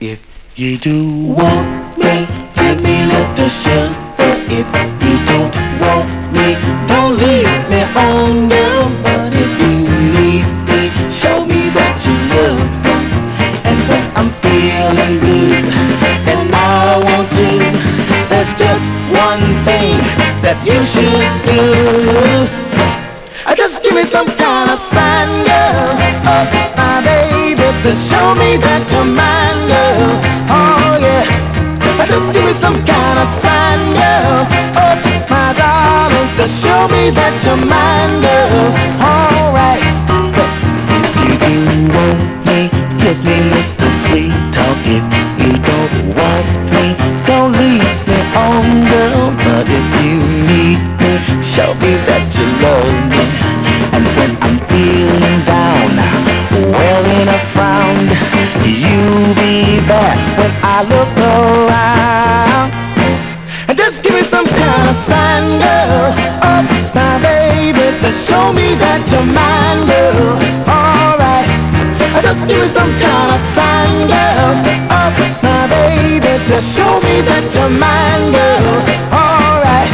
If you do want me, give me little sugar. If you don't want me, don't leave me on girl. But if you need me, show me that you love me. And when I'm feeling blue and I want to, there's just one thing that you should do. Just give me some kind of sign, girl. Oh, my baby, to show me that you're mine, girl. Oh, yeah. Just give me some kind of sign, girl. Oh, my darling, to show me that you're mine, girl. All right. If you do want me, give me little sweet talk. If you don't want me, don't leave me on, girl. But if you need me, show me that you love me. And when I'm feeling down, wearing a frown, you'll be back when I look around. And just give me some kind of sign, girl. Oh, my baby, to show me that you're mine, girl. Alright. Just give me some kind of sign, girl. Oh, my baby, to show me that you're mine, girl. Alright.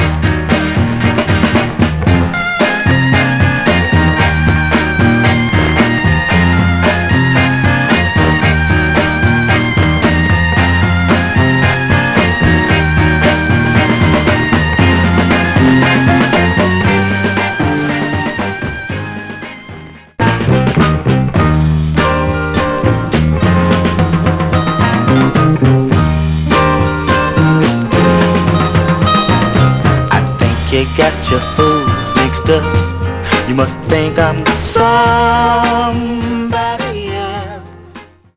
You got your fools mixed up. You must think I'm sorry.